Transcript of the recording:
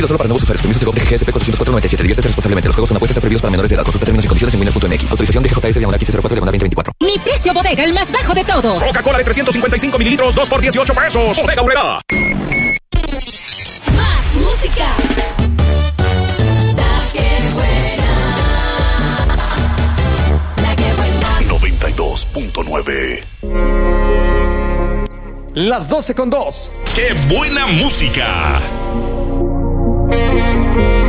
Solo para nuevos usuarios. Permiso Segov de GSP 40497. Diviértete responsablemente. Los juegos son apuestas prohibidos para menores de edad. Consulta términos y condiciones en winners.mx. Autorización de GJS/1504/2024. Mi precio bodega, el más bajo de todos. Coca-Cola de 355 mililitros, 2 por 18 pesos. Bodega Aurrera. Más música. La que buena. La que buena. 92.9. Las 12:02. ¡Qué buena música!